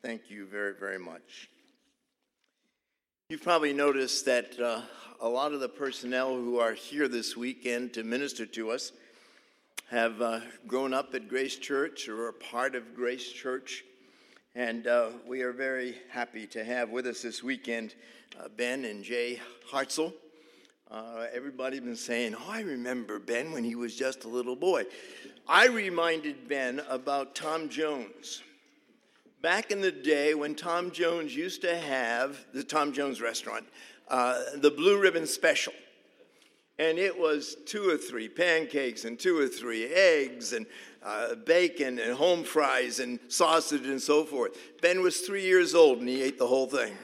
Thank you very, very much. You've probably noticed that a lot of the personnel who are here this weekend to minister to us have grown up at Grace Church or are part of Grace Church. And we are very happy to have with us this weekend Ben and Jay Hartzell. Everybody's been saying, I remember Ben when he was just a little boy. I reminded Ben about Tom Jones. Back in the day when Tom Jones used to have the Tom Jones restaurant, the Blue Ribbon Special. And it was 2 or 3 pancakes and 2 or 3 eggs and bacon and home fries and sausage and so forth. Ben was 3 years old and he ate the whole thing.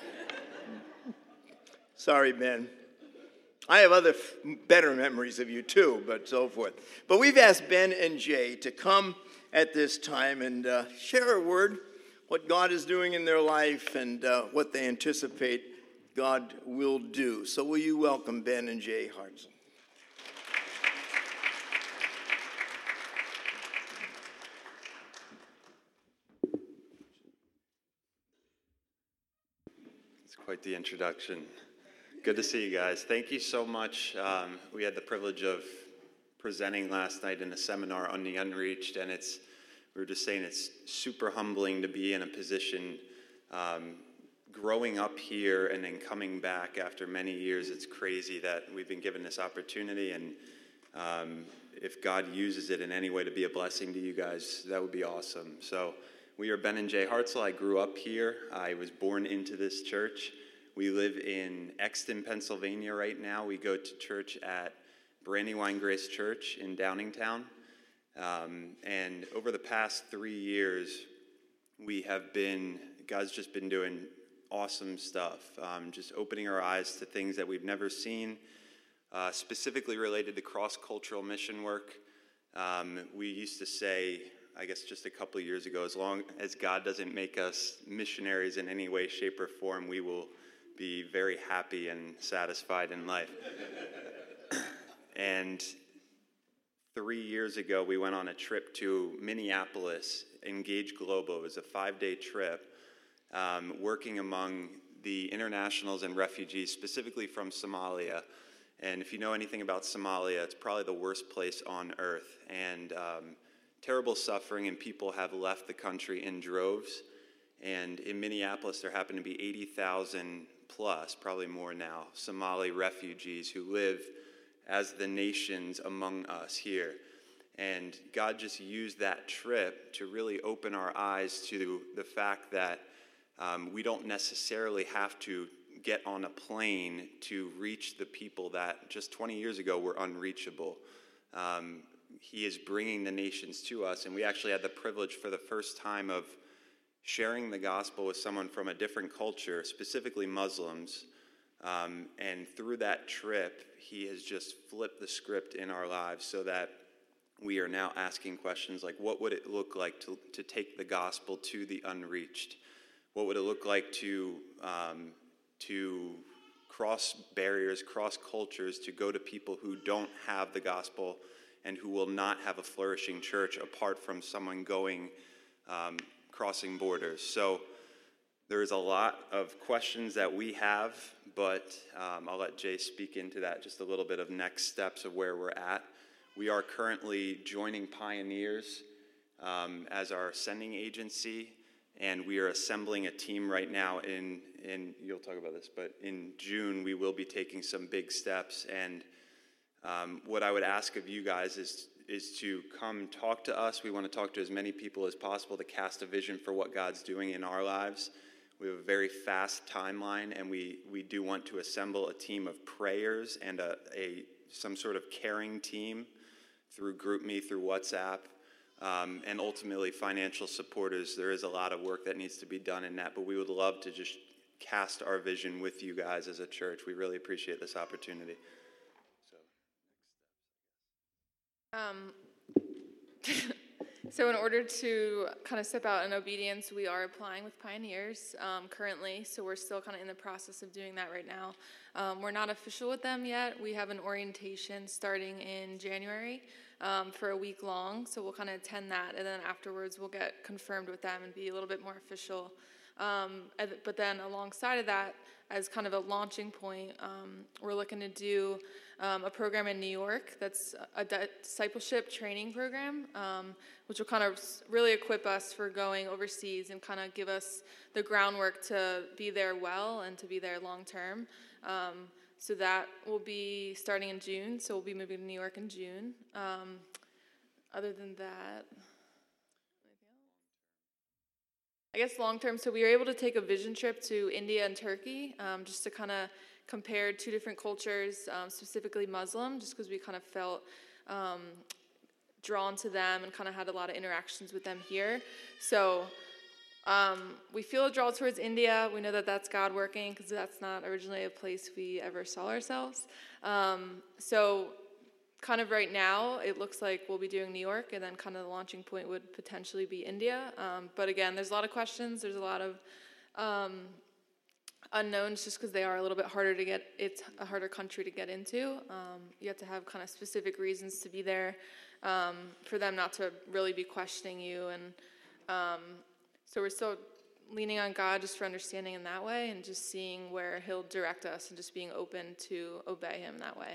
Sorry, Ben. I have other better memories of you too, but so forth. But we've asked Ben and Jay to come at this time and share a word, what God is doing in their life and what they anticipate God will do. So will you welcome Ben and Jay Hartzell? It's quite the introduction. Good to see you guys. Thank you so much. We had the privilege of presenting last night in a seminar on the unreached, and we were just saying it's super humbling to be in a position growing up here and then coming back after many years. It's crazy that we've been given this opportunity, and if God uses it in any way to be a blessing to you guys, that would be awesome. So we are Ben and Jay Hartzell. I grew up here. I was born into this church. We live in Exton, Pennsylvania right now. We go to church at Brandywine Grace Church in Downingtown. And over the past 3 years, God's just been doing awesome stuff, just opening our eyes to things that we've never seen, specifically related to cross-cultural mission work. We used to say, I guess just a couple of years ago, as long as God doesn't make us missionaries in any way, shape, or form, we will be very happy and satisfied in life. And 3 years ago, we went on a trip to Minneapolis, Engage Global. It was a 5-day trip, working among the internationals and refugees, specifically from Somalia. And if you know anything about Somalia, it's probably the worst place on earth. And terrible suffering, and people have left the country in droves. And in Minneapolis, there happen to be 80,000 plus, probably more now, Somali refugees who live as the nations among us here. And God just used that trip to really open our eyes to the fact that we don't necessarily have to get on a plane to reach the people that just 20 years ago were unreachable. He is bringing the nations to us, and we actually had the privilege for the first time of sharing the gospel with someone from a different culture, specifically Muslims. And through that trip, he has just flipped the script in our lives so that we are now asking questions like, what would it look like to take the gospel to the unreached? What would it look like to cross barriers, cross cultures, to go to people who don't have the gospel and who will not have a flourishing church apart from someone crossing borders? So there's a lot of questions that we have, but I'll let Jay speak into that, just a little bit of next steps of where we're at. We are currently joining Pioneers as our sending agency, and we are assembling a team right now in you'll talk about this, but in June we will be taking some big steps. And what I would ask of you guys is to come talk to us. We want to talk to as many people as possible to cast a vision for what God's doing in our lives. We have a very fast timeline, and we do want to assemble a team of prayers and some sort of caring team through GroupMe, through WhatsApp, and ultimately financial supporters. There is a lot of work that needs to be done in that, but we would love to just cast our vision with you guys as a church. We really appreciate this opportunity. So in order to kind of step out in obedience, we are applying with Pioneers currently, so we're still kind of in the process of doing that right now. We're not official with them yet. We have an orientation starting in January, for a week long. So we'll kind of attend that, and then afterwards we'll get confirmed with them and be a little bit more official. But then alongside of that, as kind of a launching point, we're looking to do a program in New York that's a discipleship training program, which will kind of really equip us for going overseas and kind of give us the groundwork to be there well and to be there long term. So that will be starting in June, so we'll be moving to New York in June. Other than that, I guess long term, so we were able to take a vision trip to India and Turkey, just to kind of compare two different cultures, specifically Muslim, just because we kind of felt drawn to them and kind of had a lot of interactions with them here. So we feel a draw towards India. We know that that's God working, because that's not originally a place we ever saw ourselves. So kind of right now, it looks like we'll be doing New York, and then kind of the launching point would potentially be India. But again, there's a lot of questions. There's a lot of unknowns, just because they are a little bit harder to get. It's a harder country to get into. You have to have kind of specific reasons to be there for them not to really be questioning you. And so we're still leaning on God just for understanding in that way, and just seeing where He'll direct us, and just being open to obey Him that way.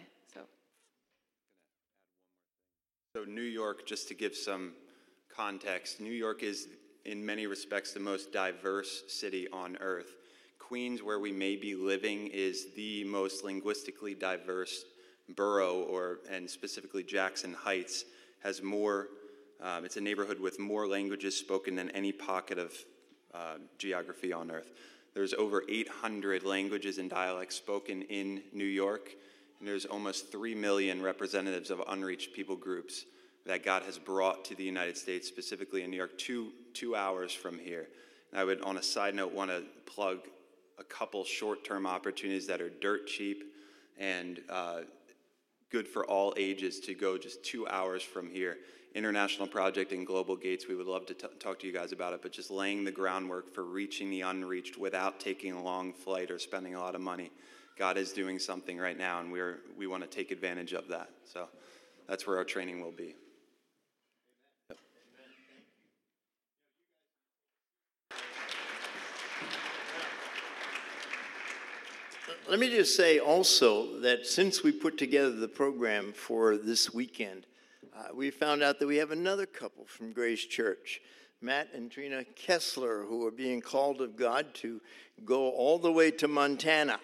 So New York, just to give some context, New York is in many respects the most diverse city on earth. Queens, where we may be living, is the most linguistically diverse borough, and specifically Jackson Heights has more, it's a neighborhood with more languages spoken than any pocket of geography on earth. There's over 800 languages and dialects spoken in New York. And there's almost 3 million representatives of unreached people groups that God has brought to the United States, specifically in New York, 2 hours from here. And I would, on a side note, want to plug a couple short-term opportunities that are dirt cheap and good for all ages to go just 2 hours from here. International Project and Global Gates, we would love to talk to you guys about it, but just laying the groundwork for reaching the unreached without taking a long flight or spending a lot of money. God is doing something right now, and we want to take advantage of that. So that's where our training will be. Yep. Let me just say also that since we put together the program for this weekend, we found out that we have another couple from Grace Church, Matt and Trina Kessler, who are being called of God to go all the way to Montana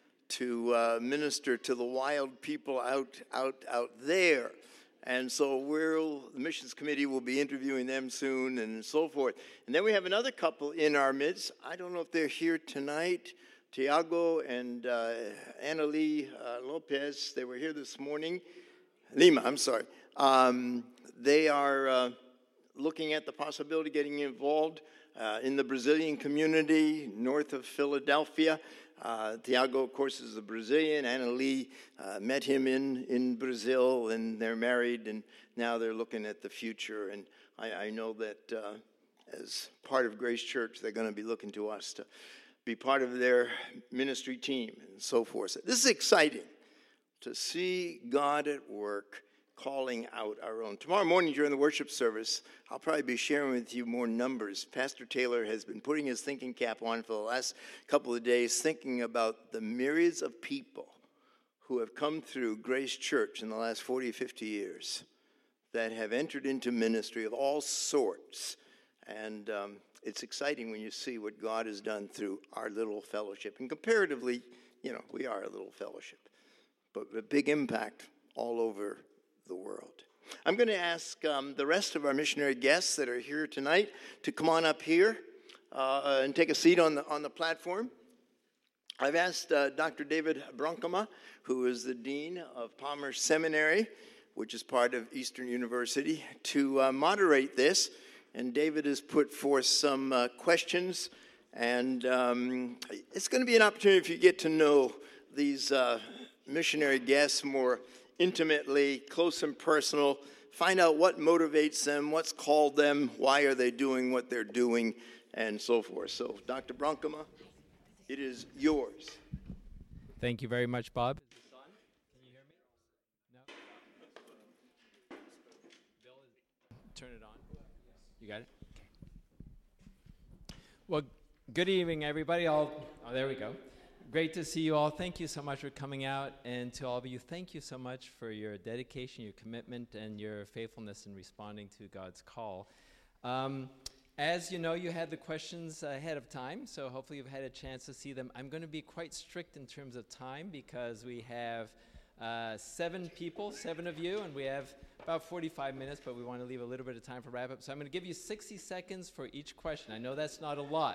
to minister to the wild people out there. And so the missions committee will be interviewing them soon and so forth. And then we have another couple in our midst. I don't know if they're here tonight. Tiago and Annalie Lopez, they were here this morning. Lima, I'm sorry. They are looking at the possibility of getting involved in the Brazilian community north of Philadelphia. Tiago, of course, is a Brazilian. Annalie met him in Brazil, and they're married, and now they're looking at the future. And I know that as part of Grace Church, they're going to be looking to us to be part of their ministry team and so forth. This is exciting to see God at work calling out our own. Tomorrow morning during the worship service, I'll probably be sharing with you more numbers. Pastor Taylor has been putting his thinking cap on for the last couple of days, thinking about the myriads of people who have come through Grace Church in the last 40, 50 years that have entered into ministry of all sorts. And it's exciting when you see what God has done through our little fellowship. And comparatively, we are a little fellowship, but a big impact all over the world. I'm going to ask the rest of our missionary guests that are here tonight to come on up here and take a seat on the platform. I've asked Dr. David Bronkema, who is the Dean of Palmer Seminary, which is part of Eastern University, to moderate this. And David has put forth some questions, and it's going to be an opportunity if you get to know these missionary guests more intimately, close and personal, find out what motivates them, what's called them, why are they doing what they're doing, and so forth. So, Dr. Bronkema, it is yours. Thank you very much, Bob. Is this on? Can you hear me? You got it? Okay. Well, good evening, everybody. There we go. Great to see you all. Thank you so much for coming out. And to all of you, thank you so much for your dedication, your commitment, and your faithfulness in responding to God's call. As you know, you had the questions ahead of time, so hopefully you've had a chance to see them. I'm going to be quite strict in terms of time because we have 7 of you, and we have about 45 minutes, but we want to leave a little bit of time for wrap-up. So I'm going to give you 60 seconds for each question. I know that's not a lot.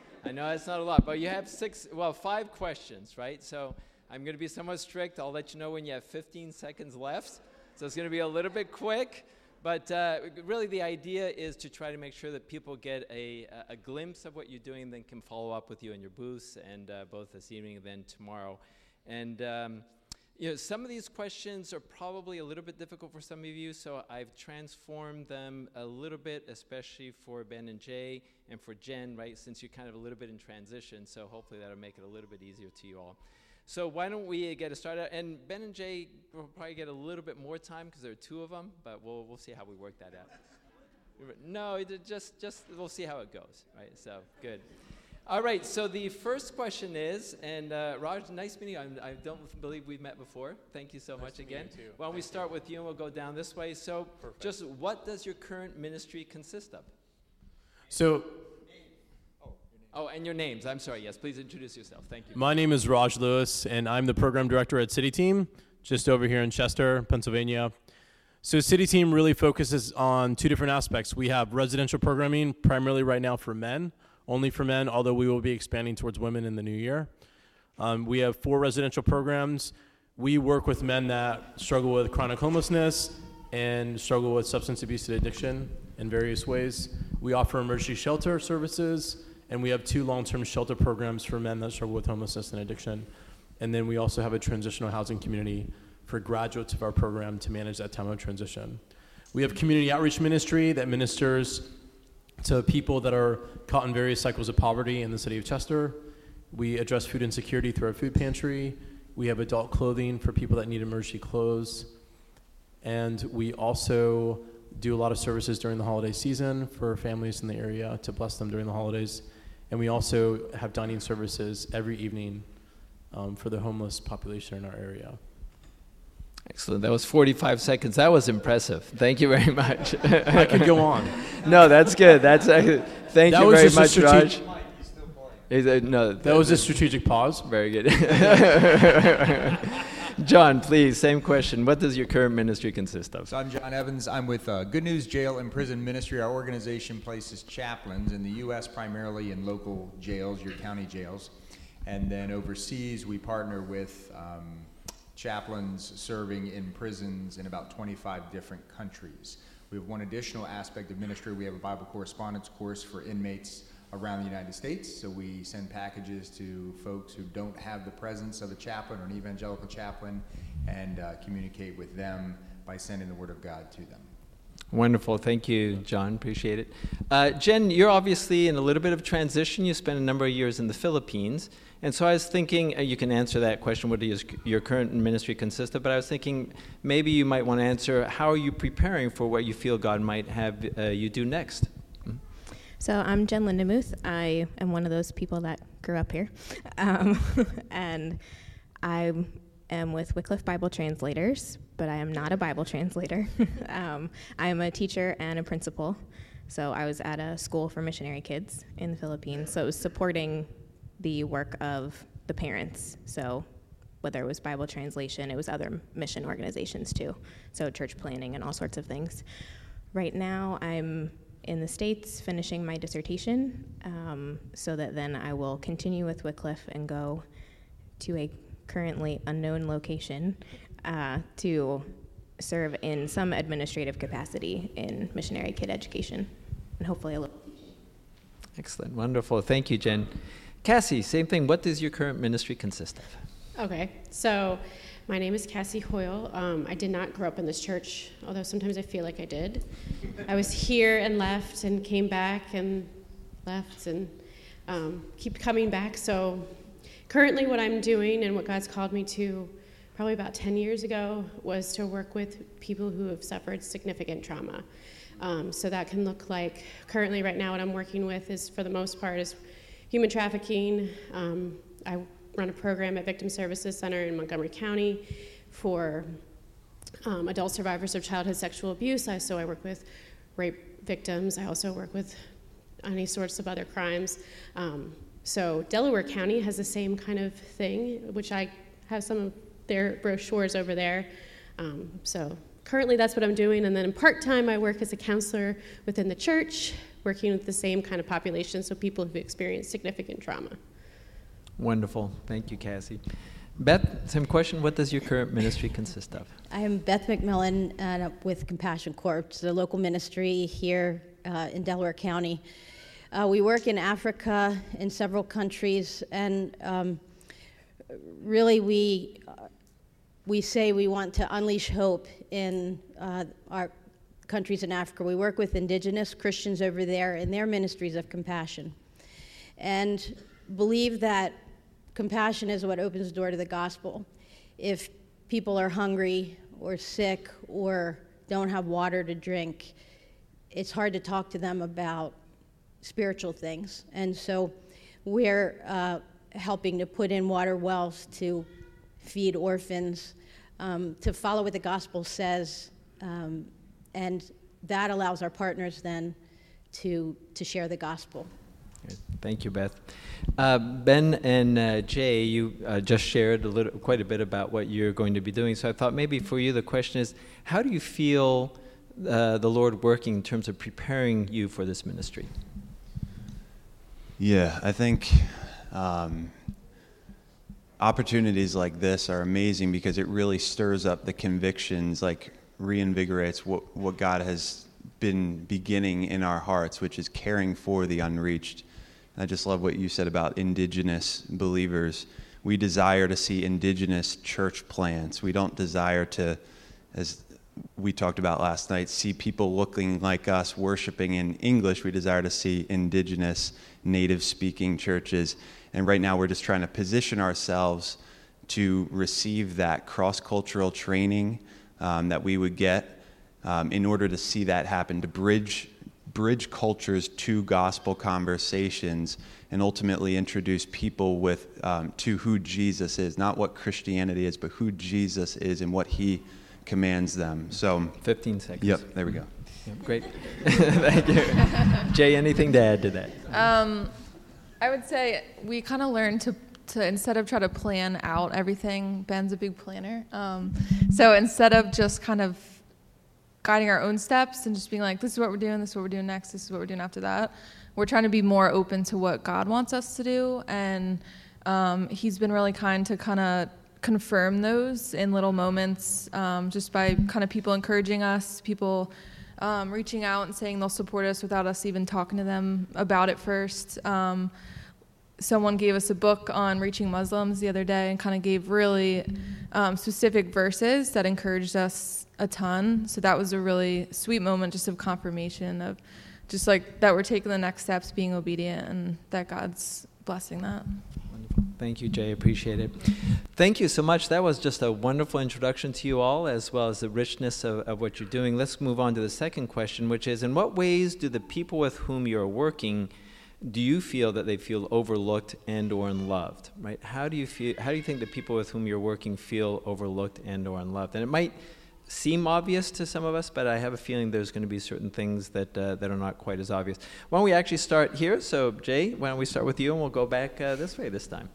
But you have 5 questions, right? So I'm going to be somewhat strict. I'll let you know when you have 15 seconds left. So it's going to be a little bit quick. But really the idea is to try to make sure that people get a glimpse of what you're doing and then can follow up with you in your booths, and both this evening and then tomorrow. And some of these questions are probably a little bit difficult for some of you, so I've transformed them a little bit, especially for Ben and Jay and for Jen, right, since you're kind of a little bit in transition, so hopefully that'll make it a little bit easier to you all. So why don't we get it started? And Ben and Jay will probably get a little bit more time because there are 2 of them, but we'll see how we work that out. No, just we'll see how it goes, right? So good. All right, so the first question is, and Raj, nice meeting you. I don't believe we've met before. Thank you so much again. Why don't we start with you and we'll go down this way. So just what does your current ministry consist of? So, and your names. I'm sorry. Yes, please introduce yourself. Thank you. my name is Raj Lewis, and I'm the program director at City Team, just over here in Chester, Pennsylvania. So City Team really focuses on 2 different aspects. We have residential programming, primarily right now for men, only for men, although we will be expanding towards women in the new year. We have 4 residential programs. We work with men that struggle with chronic homelessness and struggle with substance abuse and addiction in various ways. We offer emergency shelter services, and we have 2 long-term shelter programs for men that struggle with homelessness and addiction. And then we also have a transitional housing community for graduates of our program to manage that time of transition. We have community outreach ministry that ministers to people that are caught in various cycles of poverty in the city of Chester. We address food insecurity through our food pantry. We have adult clothing for people that need emergency clothes. And we also do a lot of services during the holiday season for families in the area to bless them during the holidays. And we also have dining services every evening for the homeless population in our area. Excellent. That was 45 seconds. That was impressive. Thank you very much. I could go on. No, that's good. Thank you very much, Raj. That was a strategic pause. Very good. John, please, same question. What does your current ministry consist of? So I'm John Evans. I'm with Good News Jail and Prison Ministry. Our organization places chaplains in the U.S., primarily in local jails, your county jails. And then overseas, we partner with chaplains serving in prisons in about 25 different countries. We have one additional aspect of ministry. We have a Bible correspondence course for inmates around the United States. So we send packages to folks who don't have the presence of a chaplain or an evangelical chaplain and communicate with them by sending the Word of God to them. Wonderful. Thank you, John. Appreciate it. Jen, you're obviously in a little bit of transition. You spent a number of years in the Philippines. And so I was thinking, you can answer that question, what does your current ministry consist of? But I was thinking maybe you might want to answer, how are you preparing for what you feel God might have you do next? So I'm Jen Lindemuth. I am one of those people that grew up here. And I am with Wycliffe Bible Translators, but I am not a Bible translator. I am a teacher and a principal. So I was at a school for missionary kids in the Philippines. So it was supporting the work of the parents. So whether it was Bible translation, it was other mission organizations too. So church planning and all sorts of things. Right now I'm in the States finishing my dissertation, so that then I will continue with Wycliffe and go to a currently unknown location to serve in some administrative capacity in missionary kid education, and hopefully a little teaching. Excellent. Wonderful. Thank you, Jen. Cassie, same thing. What does your current ministry consist of? Okay, so my name is Cassie Hoyle. I did not grow up in this church, although sometimes I feel like I did. I was here and left and came back and left and keep coming back. So currently what I'm doing and what God's called me to probably about 10 years ago was to work with people who have suffered significant trauma. So that can look like, currently right now what I'm working with is, for the most part, is human trafficking. I run a program at Victim Services Center in Montgomery County for adult survivors of childhood sexual abuse. So I work with rape victims. I also work with any sorts of other crimes. So Delaware County has the same kind of thing, which I have some of their brochures over there. So currently that's what I'm doing. And then in part-time, I work as a counselor within the church, working with the same kind of population, so people who've experienced significant trauma. Wonderful. Thank you, Cassie. Beth, same question. What does your current ministry consist of? I am Beth McMillan with Compassion Corps, the local ministry here in Delaware County. We work in Africa, in several countries, and really we say we want to unleash hope in our countries in Africa. We work with indigenous Christians over there in their ministries of compassion, and believe that compassion is what opens the door to the gospel. If people are hungry or sick or don't have water to drink, it's hard to talk to them about spiritual things. And so we're helping to put in water wells to feed orphans, to follow what the gospel says, and that allows our partners then to share the gospel. Thank you, Beth. Ben and Jay, you just shared quite a bit about what you're going to be doing. So I thought maybe for you the question is, how do you feel the Lord working in terms of preparing you for this ministry? Yeah, I think opportunities like this are amazing because it really stirs up the convictions, like reinvigorates what God has been beginning in our hearts, which is caring for the unreached. I just love what you said about indigenous believers. We desire to see indigenous church plants. We don't desire to, as we talked about last night, see people looking like us worshiping in English. We desire to see indigenous, native-speaking churches. And right now we're just trying to position ourselves to receive that cross-cultural training that we would get in order to see that happen, to bridge cultures to gospel conversations and ultimately introduce people to who Jesus is, not what Christianity is, but who Jesus is and what he commands them. So 15 seconds. Yep, there we go. Yep, great. Thank you. Jay, anything to add to that? I would say we kind of learned to instead of try to plan out everything, Ben's a big planner. So instead of just kind of guiding our own steps and just being like, this is what we're doing, this is what we're doing next, this is what we're doing after that, we're trying to be more open to what God wants us to do. And he's been really kind to kind of confirm those in little moments, just by kind of people encouraging us, people reaching out and saying they'll support us without us even talking to them about it first. Someone gave us a book on reaching Muslims the other day and kind of gave really specific verses that encouraged us a ton. So that was a really sweet moment just of confirmation of just like that we're taking the next steps, being obedient, and that God's blessing that. Wonderful. Thank you, Jay. Appreciate it. Thank you so much. That was just a wonderful introduction to you all, as well as the richness of what you're doing. Let's move on to the second question, which is, in what ways do the people with whom you're working, do you feel that they feel overlooked and or unloved, right? How do you think the people with whom you're working feel overlooked and or unloved? And it might seem obvious to some of us, but I have a feeling there's going to be certain things that are not quite as obvious. Why don't we actually start here? So Jay, why don't we start with you, and we'll go back this way this time.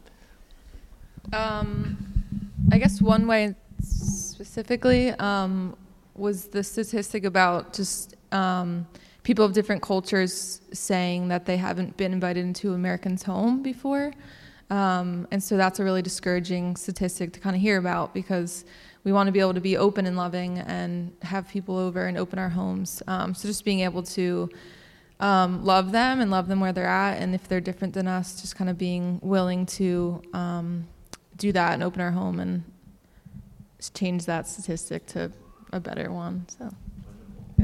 I guess one way specifically was the statistic about just people of different cultures saying that they haven't been invited into Americans' home before. And so that's a really discouraging statistic to kind of hear about, because we want to be able to be open and loving and have people over and open our homes. So just being able to love them and love them where they're at, and if they're different than us, just kind of being willing to do that and open our home and just change that statistic to a better one. So, yeah.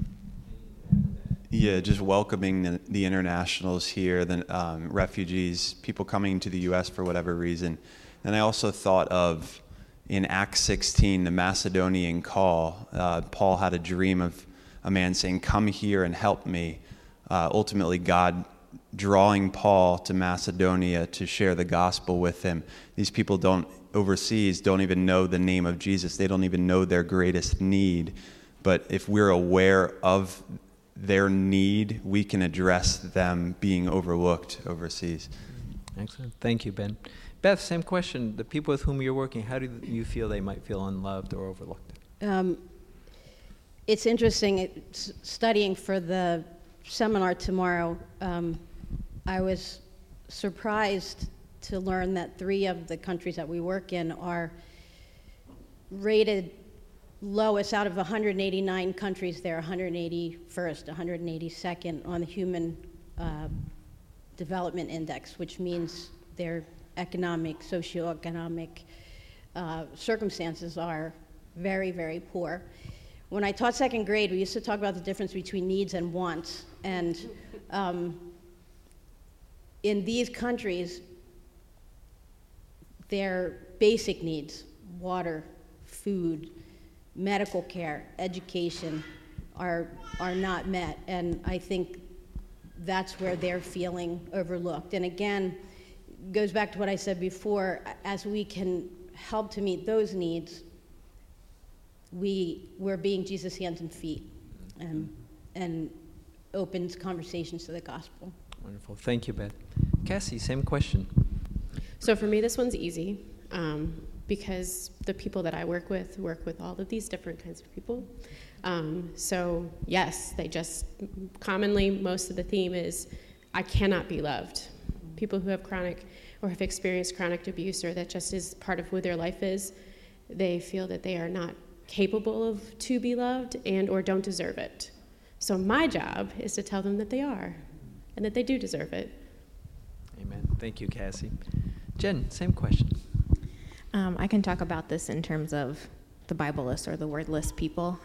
Yeah, just welcoming the internationals here, the refugees, people coming to the U.S. for whatever reason. And I also thought of, in Acts 16, the Macedonian call, Paul had a dream of a man saying, "Come here and help me." Ultimately, God drawing Paul to Macedonia to share the gospel with him. These people overseas don't even know the name of Jesus. They don't even know their greatest need. But if we're aware of their need, we can address them being overlooked overseas. Excellent. Thank you, Ben. Beth, same question. The people with whom you're working, how do you feel they might feel unloved or overlooked? It's interesting, studying for the seminar tomorrow, I was surprised to learn that 3 of the countries that we work in are rated lowest out of 189 countries. They're 181st, 182nd on the Human Development Index, which means their socioeconomic circumstances are very, very poor. When I taught 2nd grade, we used to talk about the difference between needs and wants. And in these countries, their basic needs, water, food, medical care, education, are not met. And I think that's where they're feeling overlooked. And again, goes back to what I said before, as we can help to meet those needs, we're being Jesus' hands and feet, and opens conversations to the gospel. Wonderful. Thank you, Beth. Cassie, same question. So for me, this one's easy, because the people that I work with all of these different kinds of people. So yes, they just commonly, most of the theme is, I cannot be loved. People who have chronic or have experienced chronic abuse, or that just is part of who their life is, they feel that they are not capable to be loved and or don't deserve it. So my job is to tell them that they are and that they do deserve it. Amen. Thank you, Cassie. Jen, same question. I can talk about this in terms of the Bible-less or the wordless people.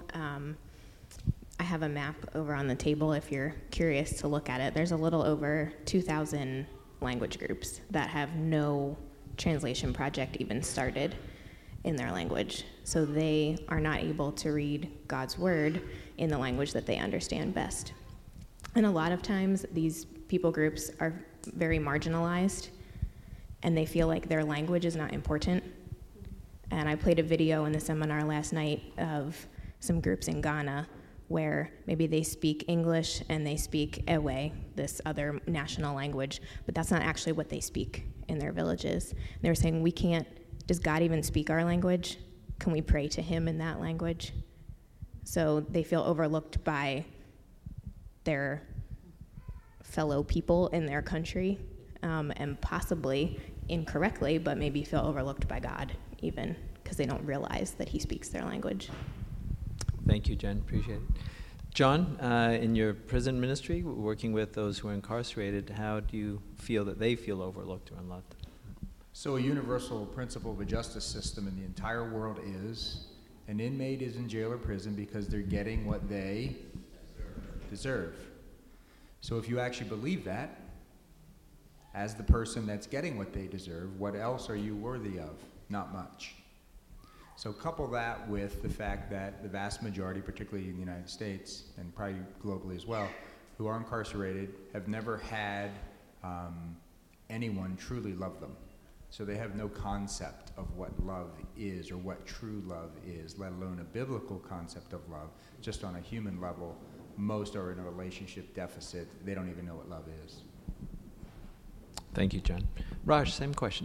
I have a map over on the table if you're curious to look at it. There's a little over 2,000 language groups that have no translation project even started in their language. So they are not able to read God's word in the language that they understand best. And a lot of times these people groups are very marginalized and they feel like their language is not important. And I played a video in the seminar last night of some groups in Ghana where maybe they speak English and they speak Ewe, this other national language, but that's not actually what they speak in their villages. And they were saying, does God even speak our language? Can we pray to him in that language? So they feel overlooked by their fellow people in their country, and possibly incorrectly, but maybe feel overlooked by God even, because they don't realize that he speaks their language. Thank you, Jen. Appreciate it. John, in your prison ministry, working with those who are incarcerated, how do you feel that they feel overlooked or unloved? So a universal principle of a justice system in the entire world is an inmate is in jail or prison because they're getting what they deserve. So if you actually believe that, as the person that's getting what they deserve, what else are you worthy of? Not much. So couple that with the fact that the vast majority, particularly in the United States, and probably globally as well, who are incarcerated have never had anyone truly love them. So they have no concept of what love is or what true love is, let alone a biblical concept of love. Just on a human level, most are in a relationship deficit. They don't even know what love is. Thank you, John. Raj, same question.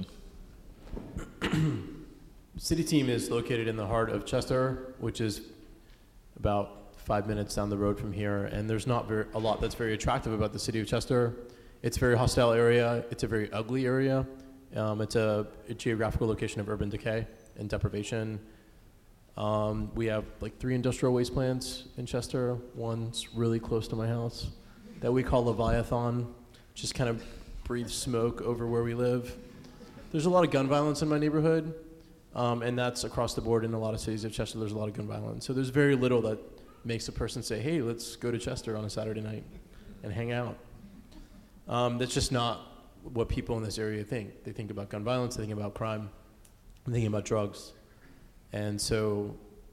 City Team is located in the heart of Chester, which is about 5 minutes down the road from here, and there's not a lot that's very attractive about the city of Chester. It's a very hostile area. It's a very ugly area. It's a geographical location of urban decay and deprivation. We have like 3 industrial waste plants in Chester. One's really close to my house that we call Leviathan, just kind of breathes smoke over where we live. There's a lot of gun violence in my neighborhood, and that's across the board in a lot of cities of Chester. There's a lot of gun violence. So there's very little that makes a person say, hey, let's go to Chester on a Saturday night and hang out. That's just not what people in this area think. They think about gun violence, they think about crime, they think about drugs. And so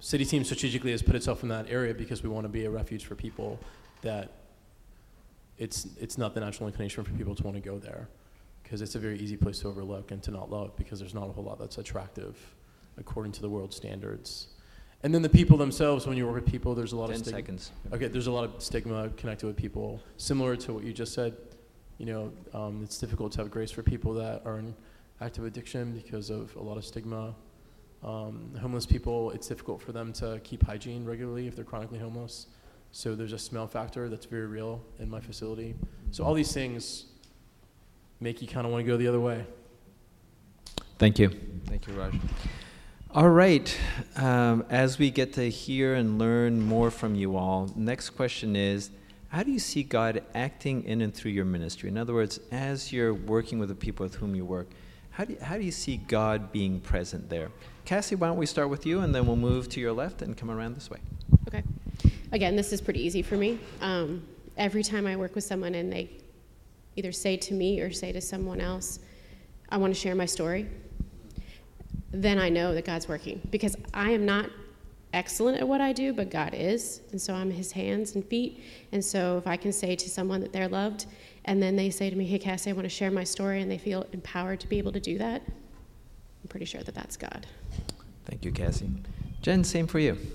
City Team strategically has put itself in that area because we want to be a refuge for people that it's not the natural inclination for people to want to go there, because it's a very easy place to overlook and to not love, because there's not a whole lot that's attractive according to the world's standards. And then the people themselves, when you work with people, there's a lot of 10 seconds. Okay, there's a lot of stigma connected with people, similar to what you just said. You know, it's difficult to have grace for people that are in active addiction because of a lot of stigma. Homeless people, it's difficult for them to keep hygiene regularly if they're chronically homeless. So there's a smell factor that's very real in my facility. So all these things make you kind of want to go the other way. Thank you. Thank you, Raj. All right. As we get to hear and learn more from you all, next question is, how do you see God acting in and through your ministry? In other words, as you're working with the people with whom you work, how do you see God being present there? Cassie, why don't we start with you, and then we'll move to your left and come around this way. Okay. Again, this is pretty easy for me. Every time I work with someone and they either say to me or say to someone else, I want to share my story, then I know that God's working. Because I am not excellent at what I do, but God is. And so I'm his hands and feet. And so if I can say to someone that they're loved, and then they say to me, hey, Cassie, I want to share my story, and they feel empowered to be able to do that, I'm pretty sure that that's God. Thank you, Cassie. Jen, same for you.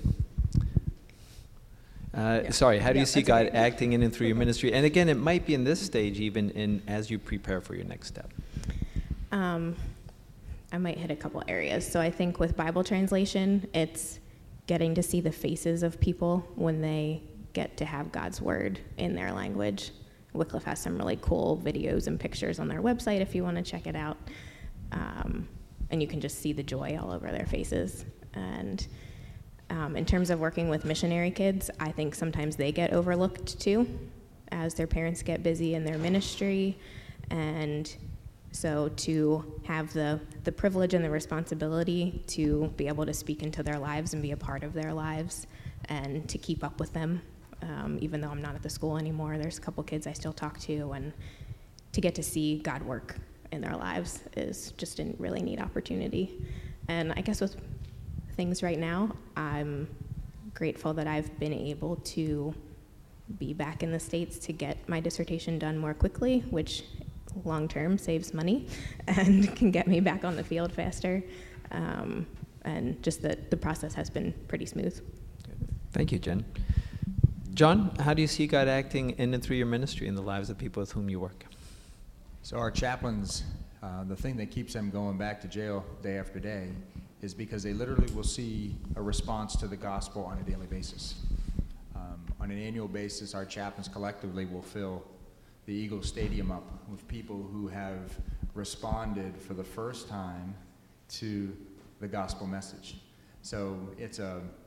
Sorry, how do you see God acting in and through your ministry? And again, it might be in this stage, even as you prepare for your next step. I might hit a couple areas. So I think with Bible translation, it's getting to see the faces of people when they get to have God's word in their language. Wycliffe has some really cool videos and pictures on their website if you want to check it out. And you can just see the joy all over their faces. And in terms of working with missionary kids, I think sometimes they get overlooked too, as their parents get busy in their ministry. And so to have the privilege and the responsibility to be able to speak into their lives and be a part of their lives and to keep up with them, even though I'm not at the school anymore, there's a couple kids I still talk to, and to get to see God work in their lives is just a really neat opportunity. And I guess with things right now, I'm grateful that I've been able to be back in the States to get my dissertation done more quickly, which long-term saves money and can get me back on the field faster. And just the process has been pretty smooth. Thank you, Jen. John, how do you see God acting in and through your ministry in the lives of people with whom you work? So our chaplains, the thing that keeps them going back to jail day after day is because they literally will see a response to the gospel on a daily basis. On an annual basis, our chaplains collectively will fill the Eagle Stadium up with people who have responded for the first time to the gospel message. So it's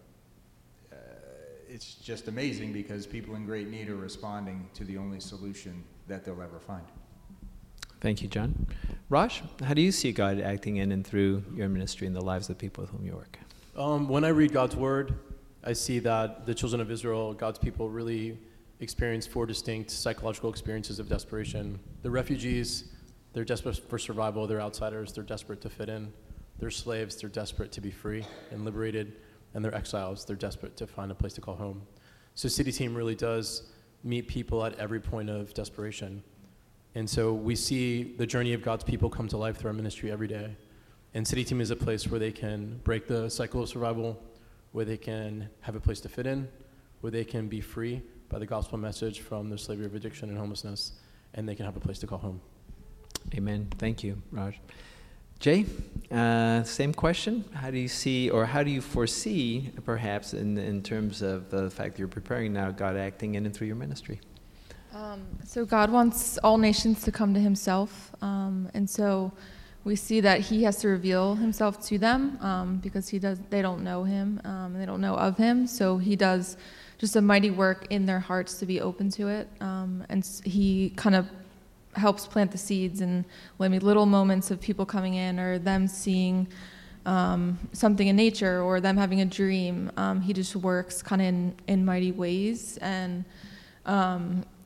just amazing because people in great need are responding to the only solution that they'll ever find. Thank you, John. Raj, how do you see God acting in and through your ministry in the lives of the people with whom you work? When I read God's word, I see that the children of Israel, God's people, really experience 4 distinct psychological experiences of desperation. The refugees, they're desperate for survival. They're outsiders. They're desperate to fit in. They're slaves. They're desperate to be free and liberated. And they're exiles. They're desperate to find a place to call home. So City Team really does meet people at every point of desperation. And so we see the journey of God's people come to life through our ministry every day. And City Team is a place where they can break the cycle of survival, where they can have a place to fit in, where they can be free by the gospel message from the slavery of addiction and homelessness, and they can have a place to call home. Amen. Thank you, Raj. Jay, same question. How do you see, or how do you foresee, perhaps, in terms of the fact that you're preparing now, God acting in and through your ministry? So God wants all nations to come to himself, and so we see that he has to reveal himself to them because they don't know him, and they don't know of him, so he does just a mighty work in their hearts to be open to it, and he kind of helps plant the seeds, and maybe little moments of people coming in or them seeing something in nature or them having a dream. He just works kind of in mighty ways, and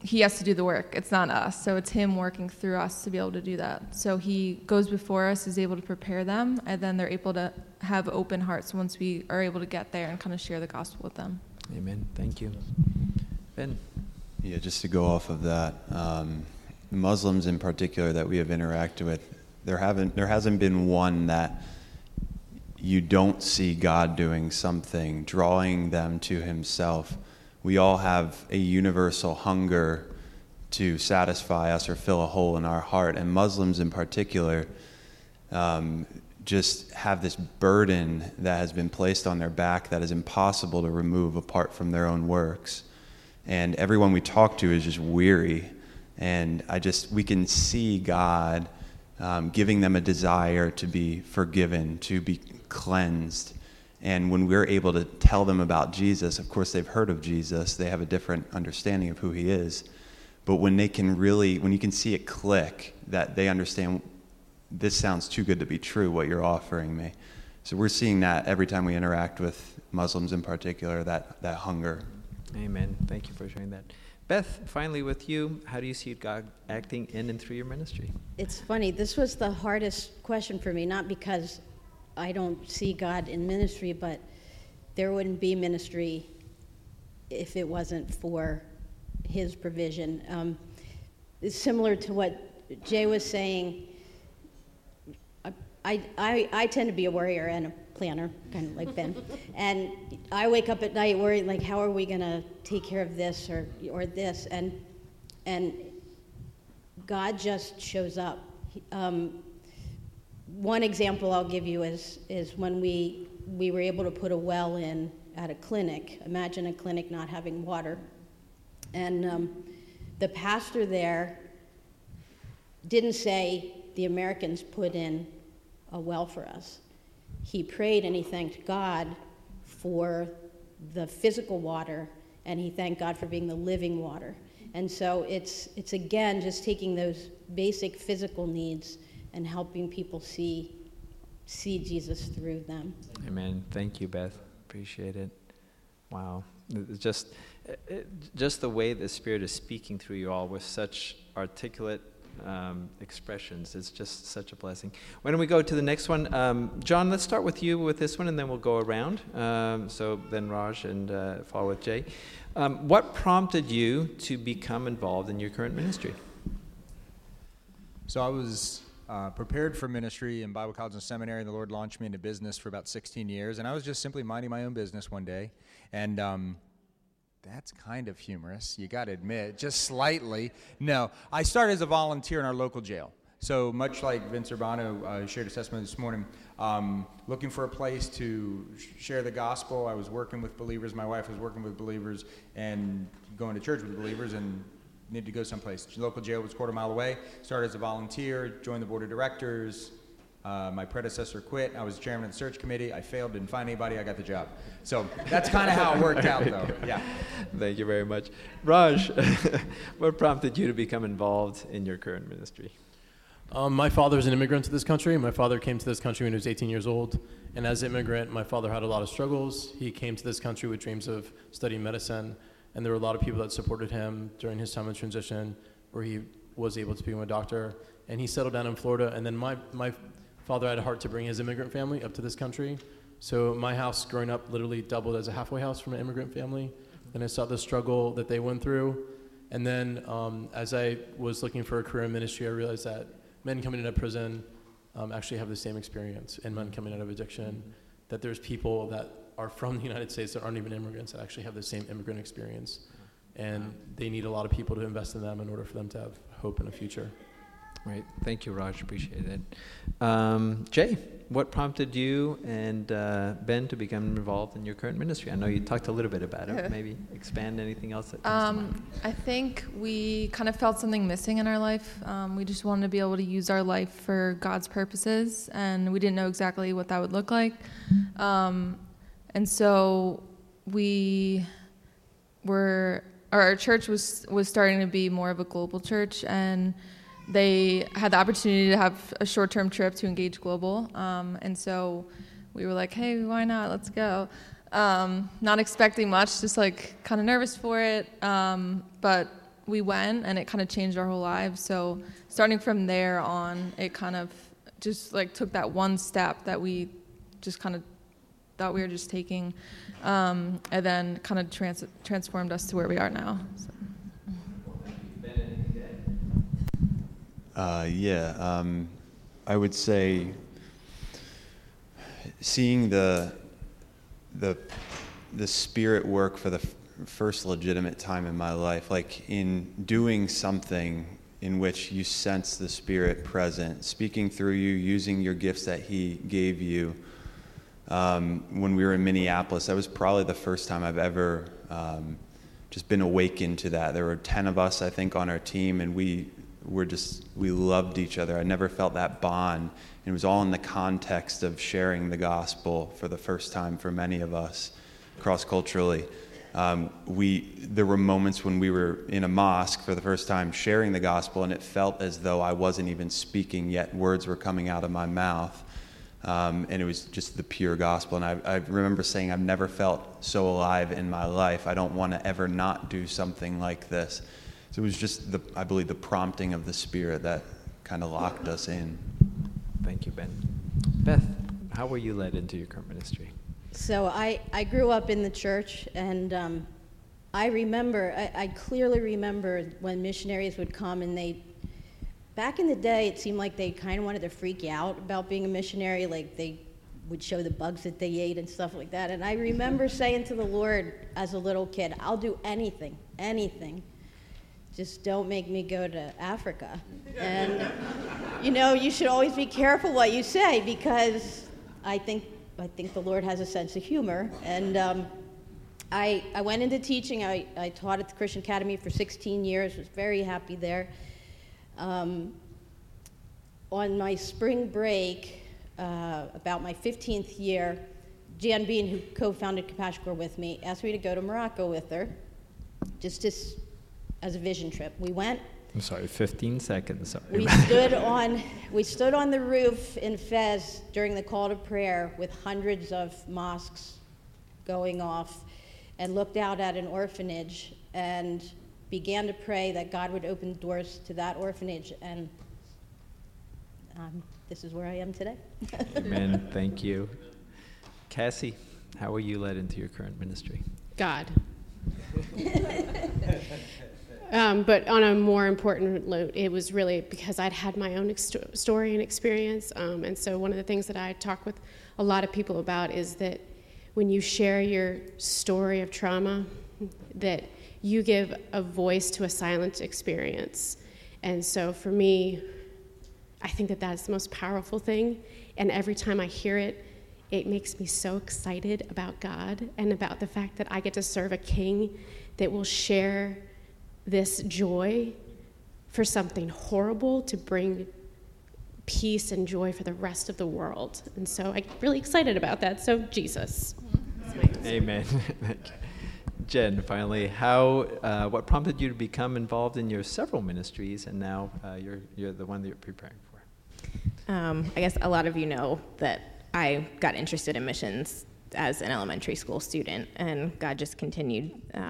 he has to do the work. It's not us. So it's him working through us to be able to do that. So he goes before us, is able to prepare them, and then they're able to have open hearts once we are able to get there and kind of share the gospel with them. Amen. Thank you. Ben? Yeah, just to go off of that, Muslims in particular that we have interacted with, there hasn't been one that you don't see God doing something, drawing them to himself. We all have a universal hunger to satisfy us or fill a hole in our heart. And Muslims in particular just have this burden that has been placed on their back that is impossible to remove apart from their own works. And everyone we talk to is just weary. And we can see God giving them a desire to be forgiven, to be cleansed. And when we're able to tell them about Jesus, of course they've heard of Jesus, they have a different understanding of who he is. But when you can see it click, that they understand, this sounds too good to be true, what you're offering me. So we're seeing that every time we interact with Muslims in particular, that hunger. Amen. Thank you for sharing that. Beth, finally with you, how do you see God acting in and through your ministry? It's funny, this was the hardest question for me, not because I don't see God in ministry, but there wouldn't be ministry if it wasn't for his provision. It's similar to what Jay was saying. I tend to be a worrier and a planner, kind of like Ben. And I wake up at night worried, like, how are we going to take care of this or this? And God just shows up. One example I'll give you is when we were able to put a well in at a clinic. Imagine a clinic not having water. And the pastor there didn't say the Americans put in a well for us. He prayed and he thanked God for the physical water, and he thanked God for being the living water. And so it's again just taking those basic physical needs and helping people see Jesus through them. Amen. Thank you, Beth. Appreciate it. Wow. Just the way the Spirit is speaking through you all with such articulate expressions is just such a blessing. Why don't we go to the next one? John, let's start with you with this one, and then we'll go around. So then Raj and follow with Jay. What prompted you to become involved in your current ministry? So I was prepared for ministry in Bible college and seminary, and the Lord launched me into business for about 16 years, and I was just simply minding my own business one day, and that's kind of humorous, you got to admit, just slightly. No, I started as a volunteer in our local jail. So much like Vince Urbano shared a testimony this morning, looking for a place to share the gospel. I was working with believers. My wife was working with believers and going to church with believers and needed to go someplace. The local jail was a quarter mile away. Started as a volunteer, joined the board of directors. My predecessor quit. I was chairman of the search committee. I failed, didn't find anybody. I got the job. So that's kind of how it worked out, though. Yeah. Thank you very much. Raj, what prompted you to become involved in your current ministry? My father's an immigrant to this country. My father came to this country when he was 18 years old. And as an immigrant, my father had a lot of struggles. He came to this country with dreams of studying medicine. And there were a lot of people that supported him during his time of transition, where he was able to become a doctor. And he settled down in Florida. And then my father had a heart to bring his immigrant family up to this country. So my house growing up literally doubled as a halfway house from an immigrant family. And I saw the struggle that they went through. And then as I was looking for a career in ministry, I realized that men coming out of prison actually have the same experience, and men coming out of addiction, that there's people that are from the United States that aren't even immigrants that actually have the same immigrant experience. And they need a lot of people to invest in them in order for them to have hope in a future. Right. Thank you, Raj. Appreciate it. Jay, what prompted you and Ben to become involved in your current ministry? I know you talked a little bit about it. Maybe expand anything else that comes to mind. I think we kind of felt something missing in our life. We just wanted to be able to use our life for God's purposes, and we didn't know exactly what that would look like. And so our church was starting to be more of a global church, and they had the opportunity to have a short-term trip to Engage Global. And so we were like, hey, why not? Let's go. Not expecting much, just like kind of nervous for it. But we went, and it kind of changed our whole lives. So starting from there on, it kind of just like took that one step that we just kind of thought we were just taking, and then kind of transformed us to where we are now. So. I would say seeing the Spirit work for the first legitimate time in my life, like in doing something in which you sense the Spirit present, speaking through you, using your gifts that He gave you. When we were in Minneapolis, that was probably the first time I've ever just been awakened to that. There were 10 of us, I think, on our team, and we loved each other. I never felt that bond. It was all in the context of sharing the gospel for the first time for many of us, cross-culturally. There were moments when we were in a mosque for the first time sharing the gospel, and it felt as though I wasn't even speaking, yet words were coming out of my mouth. And it was just the pure gospel. And I remember saying, I've never felt so alive in my life. I don't want to ever not do something like this. So it was just, I believe, the prompting of the Spirit that kind of locked us in. Thank you, Ben. Beth, how were you led into your current ministry? So I grew up in the church, and I clearly remember when missionaries would come, and back in the day, it seemed like they kind of wanted to freak you out about being a missionary, like they would show the bugs that they ate and stuff like that. And I remember saying to the Lord as a little kid, I'll do anything, just don't make me go to Africa. And, you should always be careful what you say, because I think the Lord has a sense of humor. And I went into teaching. I taught at the Christian Academy for 16 years, was very happy there. On my spring break, about my 15th year, Jan Bean, who co-founded Compassion Corps with me, asked me to go to Morocco with her, just as a vision trip. We went. I'm sorry, 15 seconds. Sorry. We stood on the roof in Fez during the call to prayer with hundreds of mosques going off, and looked out at an orphanage and began to pray that God would open doors to that orphanage, and this is where I am today. Amen. Thank you. Cassie, how were you led into your current ministry? God. But on a more important note, it was really because I'd had my own story and experience. And so one of the things that I talk with a lot of people about is that when you share your story of trauma, that you give a voice to a silent experience. And so for me, I think that that's the most powerful thing. And every time I hear it, it makes me so excited about God and about the fact that I get to serve a king that will share this joy for something horrible to bring peace and joy for the rest of the world. And so I'm really excited about that. So Jesus. Amen. Jen, finally, what prompted you to become involved in your several ministries, and now you're the one that you're preparing for? I guess a lot of you know that I got interested in missions as an elementary school student, and God just continued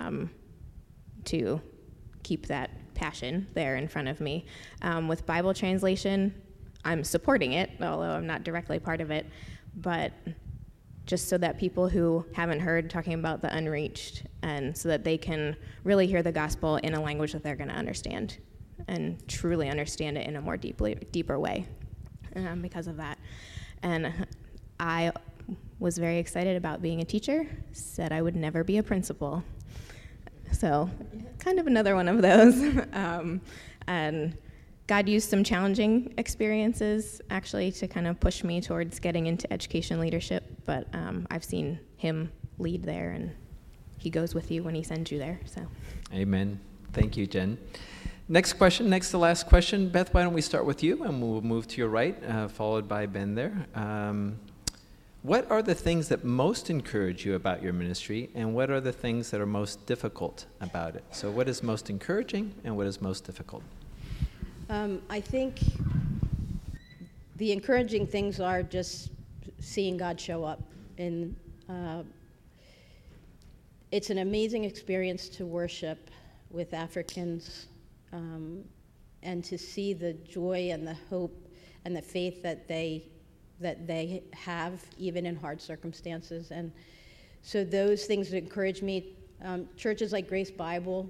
to keep that passion there in front of me. With Bible translation, I'm supporting it, although I'm not directly part of it, but just so that people who haven't heard talking about the unreached, and so that they can really hear the gospel in a language that they're going to understand and truly understand it in a more deeper way because of that. And I was very excited about being a teacher, said I would never be a principal. So kind of another one of those. And God used some challenging experiences actually to kind of push me towards getting into education leadership, but I've seen him lead there, and he goes with you when he sends you there. So, Amen. Thank you, Jen. Next to last question. Beth, why don't we start with you, and we'll move to your right, followed by Ben there. What are the things that most encourage you about your ministry, and what are the things that are most difficult about it? So what is most encouraging, and what is most difficult? I think the encouraging things are just seeing God show up. And it's an amazing experience to worship with Africans, and to see the joy and the hope and the faith that they have even in hard circumstances. And so those things encourage me. Churches like Grace Bible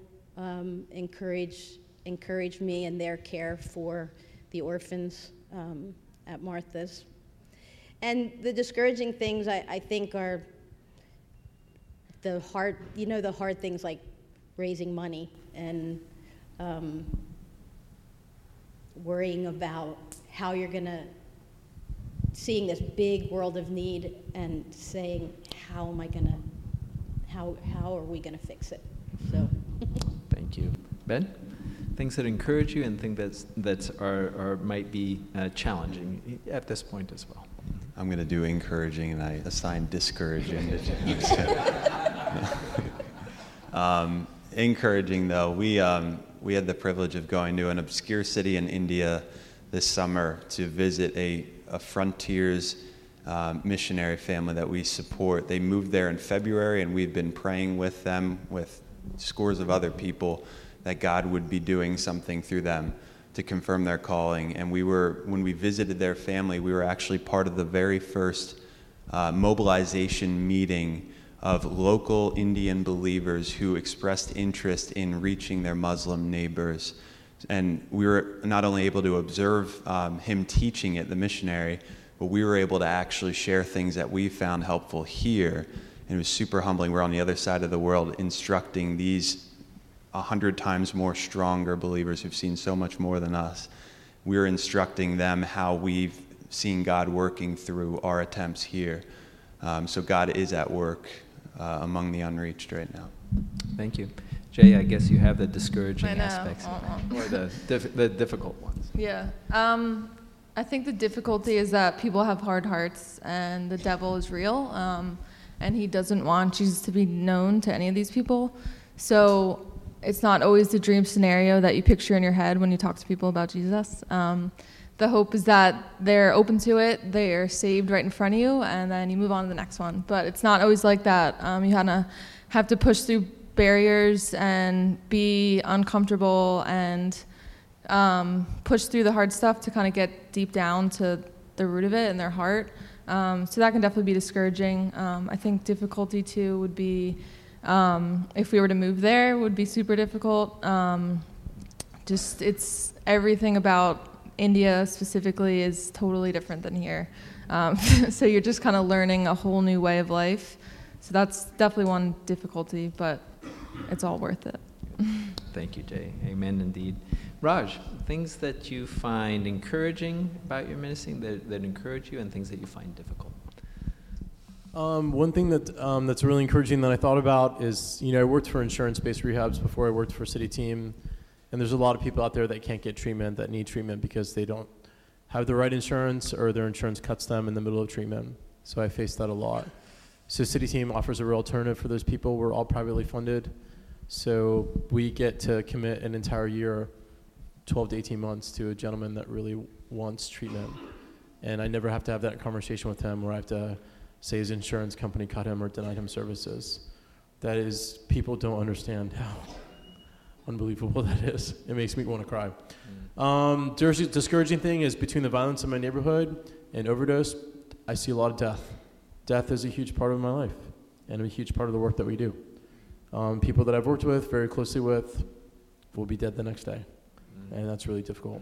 encourage me in their care for the orphans at Martha's. And the discouraging things I think are the hard things like raising money and worrying about how you're gonna, seeing this big world of need and saying, how are we gonna fix it? So. Thank you. Ben? Things that encourage you and things that might be challenging at this point as well. I'm going to do encouraging, and I assign discouraging. Encouraging, though, we had the privilege of going to an obscure city in India this summer to visit a Frontiers missionary family that we support. They moved there in February, and we've been praying with them, with scores of other people, that God would be doing something through them to confirm their calling. And when we visited their family, we were actually part of the very first mobilization meeting of local Indian believers who expressed interest in reaching their Muslim neighbors. And we were not only able to observe him teaching it, the missionary, but we were able to actually share things that we found helpful here. And it was super humbling. We're on the other side of the world instructing these 100 times more stronger believers who've seen so much more than us. We're instructing them how we've seen God working through our attempts here. So God is at work among the unreached right now. Thank you. Jay, I guess you have the discouraging aspects or the difficult ones. Yeah. I think the difficulty is that people have hard hearts and the devil is real, and he doesn't want Jesus to be known to any of these people. So it's not always the dream scenario that you picture in your head when you talk to people about Jesus. The hope is that they're open to it, they're saved right in front of you, and then you move on to the next one. But it's not always like that. You kind of have to push through barriers and be uncomfortable and push through the hard stuff to kind of get deep down to the root of it in their heart. So that can definitely be discouraging. I think difficulty too would be if we were to move there would be super difficult. Just it's everything about India specifically is totally different than here. So you're just kind of learning a whole new way of life. So that's definitely one difficulty, but it's all worth it. Thank you, Jay. Amen, indeed. Raj, things that you find encouraging about your ministry that encourage you and things that you find difficult. One thing that's really encouraging that I thought about is, I worked for insurance-based rehabs before I worked for City Team, and there's a lot of people out there that can't get treatment, that need treatment because they don't have the right insurance or their insurance cuts them in the middle of treatment. So I face that a lot. So City Team offers a real alternative for those people. We're all privately funded, so we get to commit an entire year, 12 to 18 months, to a gentleman that really wants treatment. And I never have to have that conversation with him where I have to say his insurance company cut him or denied him services. That is, people don't understand how unbelievable that is. It makes me want to cry. Discouraging thing is between the violence in my neighborhood and overdose, I see a lot of death. Death is a huge part of my life and a huge part of the work that we do. People that I've worked with, very closely with, will be dead the next day. And that's really difficult.